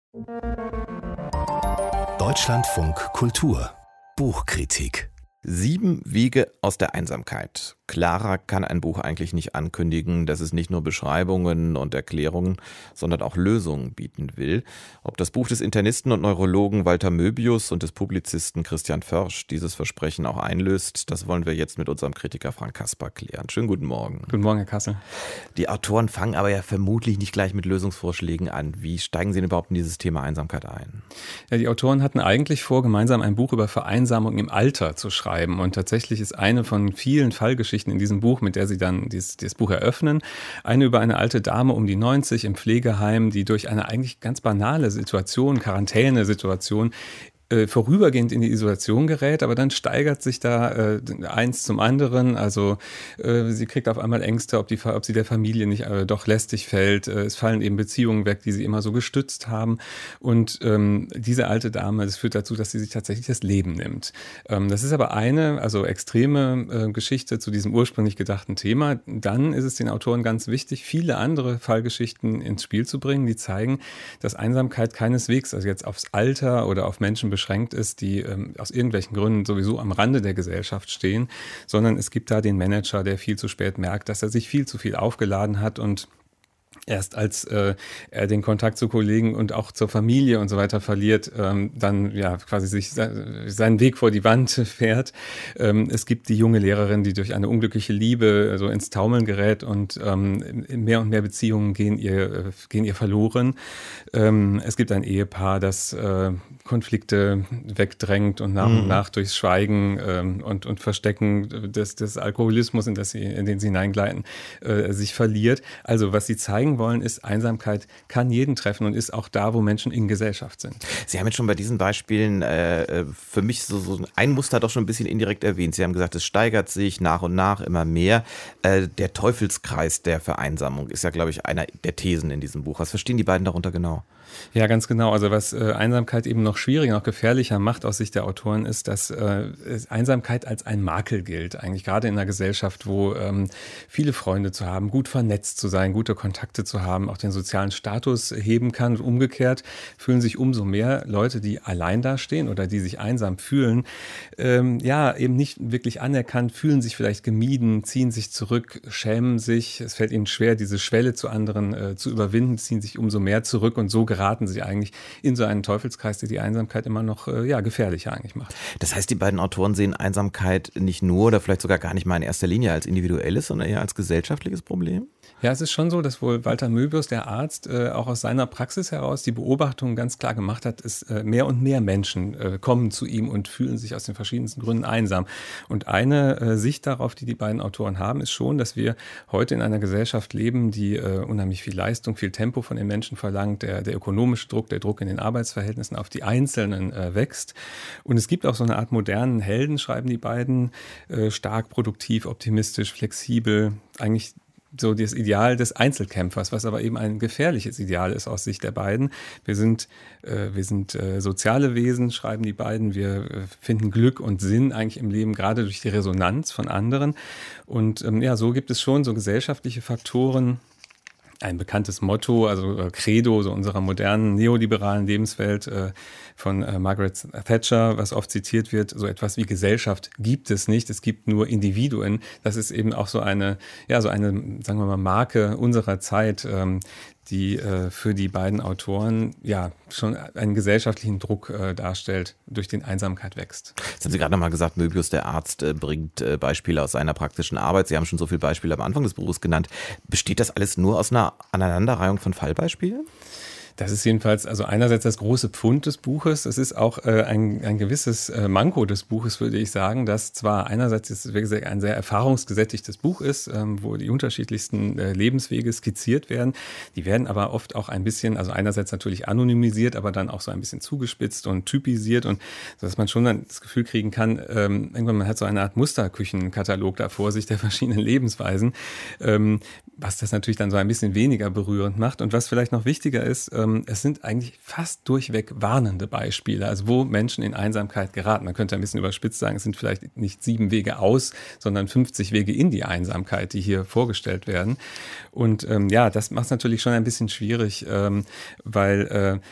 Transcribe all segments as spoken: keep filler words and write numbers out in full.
Deutschlandfunk Kultur Buchkritik. Sieben Wege aus der Einsamkeit. Klarer kann ein Buch eigentlich nicht ankündigen, dass es nicht nur Beschreibungen und Erklärungen, sondern auch Lösungen bieten will. Ob das Buch des Internisten und Neurologen Walter Möbius und des Publizisten Christian Försch dieses Versprechen auch einlöst, das wollen wir jetzt mit unserem Kritiker Frank Kasper klären. Schönen guten Morgen. Guten Morgen, Herr Kassel. Die Autoren fangen aber ja vermutlich nicht gleich mit Lösungsvorschlägen an. Wie steigen Sie denn überhaupt in dieses Thema Einsamkeit ein? Ja, die Autoren hatten eigentlich vor, gemeinsam ein Buch über Vereinsamung im Alter zu schreiben. Und tatsächlich ist eine von vielen Fallgeschichten in diesem Buch, mit der sie dann dieses, dieses Buch eröffnen, eine über eine alte Dame um die neunzig im Pflegeheim, die durch eine eigentlich ganz banale Situation, Quarantänesituation, Äh, vorübergehend in die Isolation gerät, aber dann steigert sich da äh, eins zum anderen. Also äh, sie kriegt auf einmal Ängste, ob, die, ob sie der Familie nicht äh, doch lästig fällt. Äh, es fallen eben Beziehungen weg, die sie immer so gestützt haben. Und ähm, diese alte Dame, das führt dazu, dass sie sich tatsächlich das Leben nimmt. Ähm, das ist aber eine, also extreme äh, Geschichte zu diesem ursprünglich gedachten Thema. Dann ist es den Autoren ganz wichtig, viele andere Fallgeschichten ins Spiel zu bringen, die zeigen, dass Einsamkeit keineswegs, also jetzt aufs Alter oder auf Menschen beschränkt ist, die ähm, aus irgendwelchen Gründen sowieso am Rande der Gesellschaft stehen, sondern es gibt da den Manager, der viel zu spät merkt, dass er sich viel zu viel aufgeladen hat und erst als äh, er den Kontakt zu Kollegen und auch zur Familie und so weiter verliert, ähm, dann ja quasi sich se- seinen Weg vor die Wand fährt. Ähm, es gibt die junge Lehrerin, die durch eine unglückliche Liebe so ins Taumeln gerät und ähm, mehr und mehr Beziehungen gehen ihr, äh, gehen ihr verloren. Ähm, es gibt ein Ehepaar, das äh, Konflikte wegdrängt und nach mhm. und nach durchs Schweigen ähm, und, und Verstecken des, des Alkoholismus, in, das sie, in den sie hineingleiten, äh, sich verliert. Also was sie zeigen wollen, ist, Einsamkeit kann jeden treffen und ist auch da, wo Menschen in Gesellschaft sind. Sie haben jetzt schon bei diesen Beispielen äh, für mich so, so ein Muster doch schon ein bisschen indirekt erwähnt. Sie haben gesagt, es steigert sich nach und nach immer mehr. Äh, der Teufelskreis der Vereinsamung ist ja, glaube ich, einer der Thesen in diesem Buch. Was verstehen die beiden darunter genau? Ja, ganz genau. Also was äh, Einsamkeit eben noch schwieriger, noch gefährlicher macht aus Sicht der Autoren, ist, dass äh, Einsamkeit als ein Makel gilt. Eigentlich gerade in einer Gesellschaft, wo ähm, viele Freunde zu haben, gut vernetzt zu sein, gute Kontakte zu haben, auch den sozialen Status heben kann. Und umgekehrt fühlen sich umso mehr Leute, die allein dastehen oder die sich einsam fühlen, ähm, ja, eben nicht wirklich anerkannt, fühlen sich vielleicht gemieden, ziehen sich zurück, schämen sich. Es fällt ihnen schwer, diese Schwelle zu anderen äh, zu überwinden, ziehen sich umso mehr zurück und so geraten sie eigentlich in so einen Teufelskreis, der die Einsamkeit immer noch äh, ja, gefährlicher eigentlich macht. Das heißt, die beiden Autoren sehen Einsamkeit nicht nur oder vielleicht sogar gar nicht mal in erster Linie als individuelles, sondern eher als gesellschaftliches Problem? Ja, es ist schon so, dass wohl Walter Möbius, der Arzt, äh, auch aus seiner Praxis heraus die Beobachtung ganz klar gemacht hat, ist, äh, mehr und mehr Menschen äh, kommen zu ihm und fühlen sich aus den verschiedensten Gründen einsam. Und eine äh, Sicht darauf, die die beiden Autoren haben, ist schon, dass wir heute in einer Gesellschaft leben, die äh, unheimlich viel Leistung, viel Tempo von den Menschen verlangt, der, der ökonomische Druck, der Druck in den Arbeitsverhältnissen auf die Einzelnen äh, wächst. Und es gibt auch so eine Art modernen Helden, schreiben die beiden, äh, stark, produktiv, optimistisch, flexibel, eigentlich so das Ideal des Einzelkämpfers, was aber eben ein gefährliches Ideal ist aus Sicht der beiden. Wir sind, äh, wir sind äh, soziale Wesen, schreiben die beiden. Wir äh, finden Glück und Sinn eigentlich im Leben, gerade durch die Resonanz von anderen. Und ähm, ja, so gibt es schon so gesellschaftliche Faktoren. Ein bekanntes Motto, also äh, Credo so unserer modernen neoliberalen Lebenswelt äh, von äh, Margaret Thatcher, was oft zitiert wird, so etwas wie Gesellschaft gibt es nicht, es gibt nur Individuen. Das ist eben auch so eine, ja, so eine, sagen wir mal, Marke unserer Zeit, ähm, die äh, für die beiden Autoren ja schon einen gesellschaftlichen Druck äh, darstellt, durch den Einsamkeit wächst. Jetzt haben Sie gerade nochmal gesagt, Möbius, der Arzt, äh, bringt äh, Beispiele aus seiner praktischen Arbeit. Sie haben schon so viele Beispiele am Anfang des Buches genannt. Besteht das alles nur aus einer Aneinanderreihung von Fallbeispielen? Das ist jedenfalls also einerseits das große Pfund des Buches. Es ist auch äh, ein, ein gewisses äh, Manko des Buches, würde ich sagen, dass zwar einerseits ist, wie gesagt, ein sehr erfahrungsgesättigtes Buch ist, ähm, wo die unterschiedlichsten äh, Lebenswege skizziert werden. Die werden aber oft auch ein bisschen, also einerseits natürlich anonymisiert, aber dann auch so ein bisschen zugespitzt und typisiert und so, dass man schon dann das Gefühl kriegen kann, ähm, irgendwann man hat so eine Art Musterküchenkatalog da vor sich der verschiedenen Lebensweisen, ähm, was das natürlich dann so ein bisschen weniger berührend macht. Und was vielleicht noch wichtiger ist, ähm, es sind eigentlich fast durchweg warnende Beispiele, also wo Menschen in Einsamkeit geraten. Man könnte ein bisschen überspitzt sagen, es sind vielleicht nicht sieben Wege aus, sondern fünfzig Wege in die Einsamkeit, die hier vorgestellt werden. Und ähm, ja, das macht es natürlich schon ein bisschen schwierig, ähm, weil äh,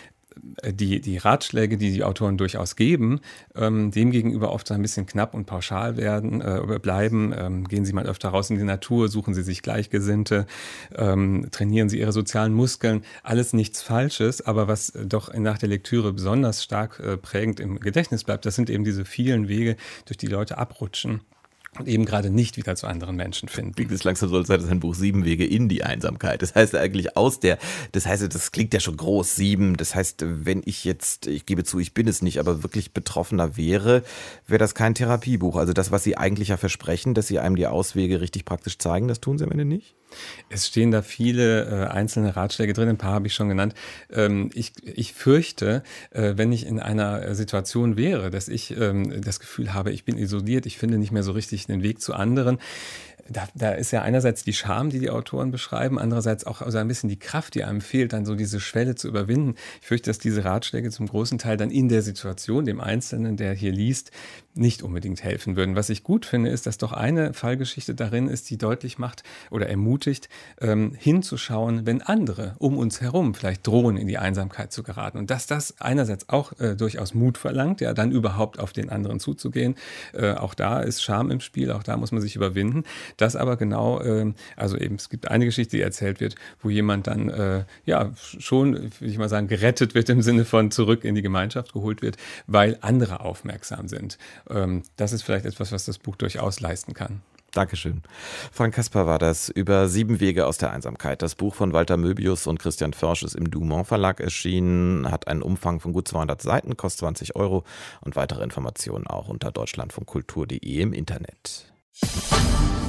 die, die Ratschläge, die die Autoren durchaus geben, ähm, demgegenüber oft so ein bisschen knapp und pauschal werden, äh, bleiben. Ähm, gehen Sie mal öfter raus in die Natur, suchen Sie sich Gleichgesinnte, ähm, trainieren Sie Ihre sozialen Muskeln. Alles nichts Falsches, aber was doch nach der Lektüre besonders stark äh, prägend im Gedächtnis bleibt, das sind eben diese vielen Wege, durch die Leute abrutschen und eben gerade nicht wieder zu anderen Menschen finden. Klingt es langsam so, als sei das ein Buch Sieben Wege in die Einsamkeit. Das heißt eigentlich aus der, das heißt, das klingt ja schon groß, sieben. Das heißt, wenn ich jetzt, ich gebe zu, ich bin es nicht, aber wirklich Betroffener wäre, wäre das kein Therapiebuch. Also das, was Sie eigentlich ja versprechen, dass Sie einem die Auswege richtig praktisch zeigen, das tun Sie am Ende nicht? Es stehen da viele äh, einzelne Ratschläge drin, ein paar habe ich schon genannt. Ähm, ich, ich fürchte, äh, wenn ich in einer Situation wäre, dass ich ähm, das Gefühl habe, ich bin isoliert, ich finde nicht mehr so richtig den Weg zu anderen, Da, da ist ja einerseits die Scham, die die Autoren beschreiben, andererseits auch so ein bisschen die Kraft, die einem fehlt, dann so diese Schwelle zu überwinden. Ich fürchte, dass diese Ratschläge zum großen Teil dann in der Situation, dem Einzelnen, der hier liest, nicht unbedingt helfen würden. Was ich gut finde, ist, dass doch eine Fallgeschichte darin ist, die deutlich macht oder ermutigt, ähm, hinzuschauen, wenn andere um uns herum vielleicht drohen, in die Einsamkeit zu geraten. Und dass das einerseits auch äh, durchaus Mut verlangt, ja, dann überhaupt auf den anderen zuzugehen. Äh, auch da ist Scham im Spiel, auch da muss man sich überwinden. Das aber genau, äh, also eben, es gibt eine Geschichte, die erzählt wird, wo jemand dann, äh, ja, schon, will ich mal sagen, gerettet wird im Sinne von zurück in die Gemeinschaft geholt wird, weil andere aufmerksam sind. Ähm, das ist vielleicht etwas, was das Buch durchaus leisten kann. Dankeschön. Frank Kasper war das über Sieben Wege aus der Einsamkeit. Das Buch von Walter Möbius und Christian Försch ist im Dumont Verlag erschienen, hat einen Umfang von gut zweihundert Seiten, kostet zwanzig Euro und weitere Informationen auch unter deutschlandfunkkultur punkt de im Internet.